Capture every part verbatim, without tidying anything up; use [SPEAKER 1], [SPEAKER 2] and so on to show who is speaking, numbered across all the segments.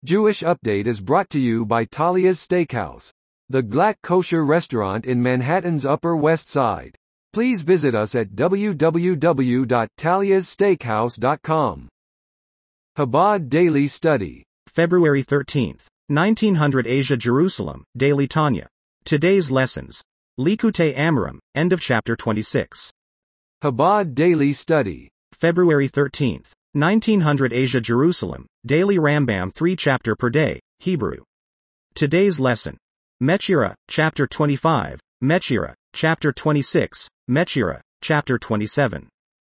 [SPEAKER 1] Jewish Update is brought to you by Talia's Steakhouse, the Glatt kosher restaurant in Manhattan's Upper West Side. Please visit us at w w w dot talias steakhouse dot com. Chabad Daily Study.
[SPEAKER 2] February thirteenth, nineteen hundred Asia Jerusalem, Daily Tanya. Today's lessons. Likutei Amarim, end of chapter twenty-six.
[SPEAKER 1] Chabad Daily Study.
[SPEAKER 2] February thirteenth, nineteen hundred Asia Jerusalem, Daily Rambam three chapter per day, Hebrew. Today's lesson. Mechira, chapter twenty-five, Mechira, chapter twenty-six, Mechira, chapter twenty-seven.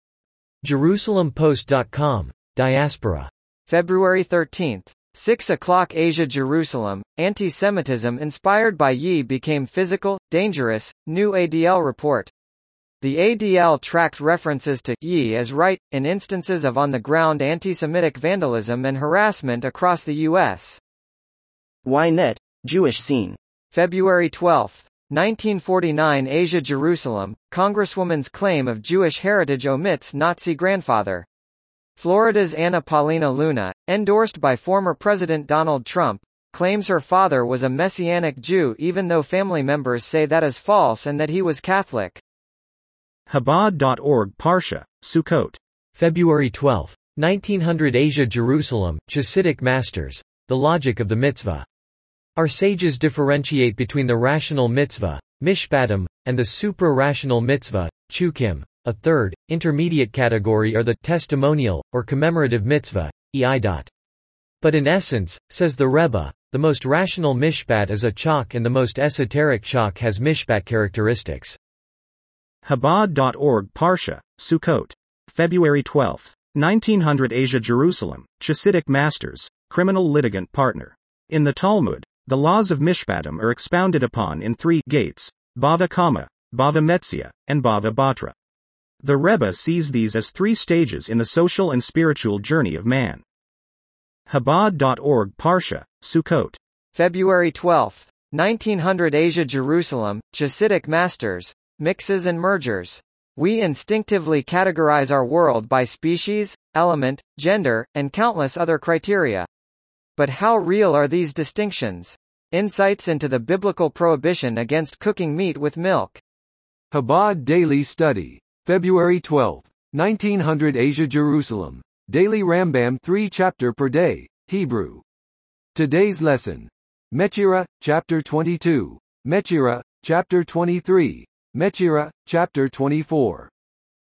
[SPEAKER 3] Jerusalem Post dot com, Diaspora.
[SPEAKER 4] February thirteenth, six o'clock Asia Jerusalem, anti-Semitism inspired by Yi became physical, dangerous, new A D L report. The A D L tracked references to Yi as right, in instances of on-the-ground anti-Semitic vandalism and harassment across the U S
[SPEAKER 5] Ynet, Jewish Scene.
[SPEAKER 4] February twelfth, nineteen forty-nine Asia Jerusalem, Congresswoman's claim of Jewish heritage omits Nazi grandfather. Florida's Anna Paulina Luna, endorsed by former President Donald Trump, claims her father was a Messianic Jew even though family members say that is false and that he was Catholic.
[SPEAKER 2] Chabad dot org Parsha, Sukkot.
[SPEAKER 3] February twelfth, nineteen hundred Asia Jerusalem, Chassidic Masters. The logic of the mitzvah. Our sages differentiate between the rational mitzvah, mishpatim, and the supra-rational mitzvah, chukim. A third, intermediate category are the testimonial, or commemorative mitzvah, ei. But in essence, says the Rebbe, the most rational mishpat is a chak and the most esoteric chak has mishpat characteristics.
[SPEAKER 2] Chabad dot org Parsha, Sukkot. February twelfth, nineteen hundred Asia Jerusalem, Chassidic Masters, criminal litigant partner. In the Talmud, the laws of Mishpatim are expounded upon in three gates, Bava Kama, Bava Metzia, and Bava Batra. The Rebbe sees these as three stages in the social and spiritual journey of man. Chabad dot org Parsha, Sukkot.
[SPEAKER 4] February twelfth, nineteen hundred Asia Jerusalem, Chassidic Masters, Mixes and Mergers. We instinctively categorize our world by species, element, gender, and countless other criteria. But how real are these distinctions? Insights into the biblical prohibition against cooking meat with milk.
[SPEAKER 1] Chabad Daily Study. February twelfth, nineteen hundred Asia Jerusalem, Daily Rambam three chapter per day, Hebrew. Today's lesson. Mechira, chapter twenty-two, Mechira, chapter twenty-three, Mechira, chapter twenty-four.